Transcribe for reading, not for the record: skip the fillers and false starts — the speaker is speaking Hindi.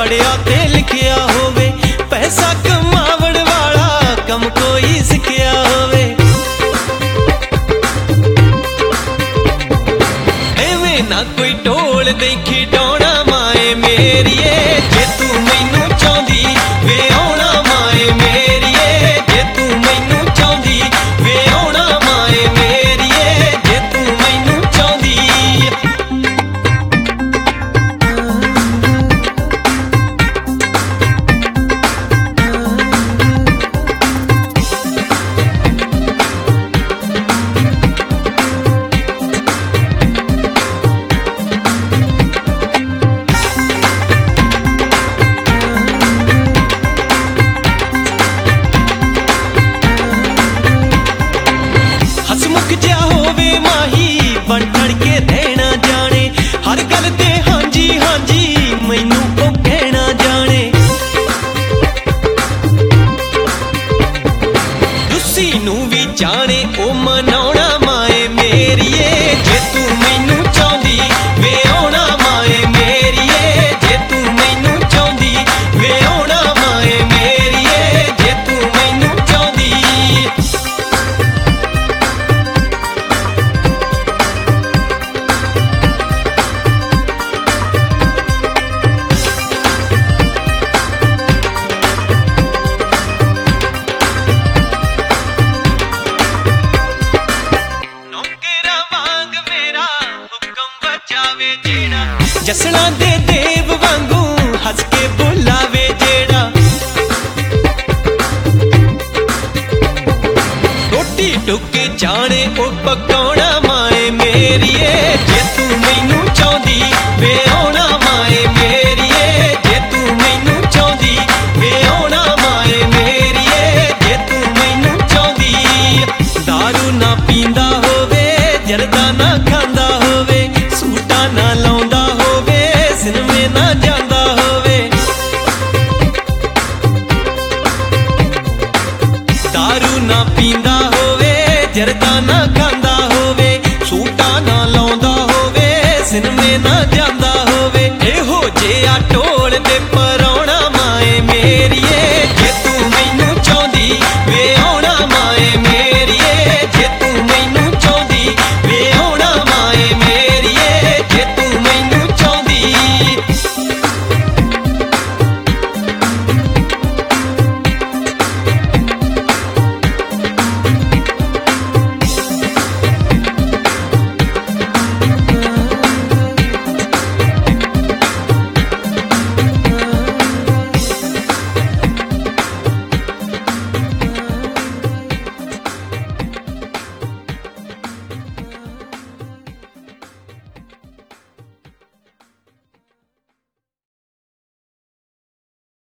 पढ़िया ते लिखिया होवे, पैसा कमावण वाला कम कोई सिखिया होवे। एवें ना कोई ढोल दे खिडौना माए मेरिए, जे तू मैनू चाहुंदी वे आउणा माए मेरिए, जे तू मैनू चाहुंदी वे आउणा माए मेरिए, जे तू मैनू चाहुंदी। बन के रहना जाने हर गल ते हांजी हांजी मैनू ओ कहना जाने। रुस्सी नू भी जाने ओ मनाउणा माए मेरिए, जे तू मैनू चाहुंदी वे आउणा माए मेरिए, जे तू मैनू चाहुंदी वे आउणा माए मेरिए, जे तू मैनू चाहुंदी। जसना दे देव वांगू हस के बुलावे जेड़ा, रोटी टुके जाने ओ पकाउणा माए मेरिए, जे तू मैनू चाहुंदी वे आउणा माए मेरिए, जे तू मैनू चाहुंदी वे आउणा माए मेरिए, जे तू मैनू चाहुंदी। दारू ना पींदा होवे, जरदा ना खांदा होवे, सूटा ना लाउंदा होवे, सिनेमे ना जांदा होवे। दारू ना पींदा होवे, जरदा ना खांदा होवे, सूटा ना लाउंदा होवे, सिनेमे ना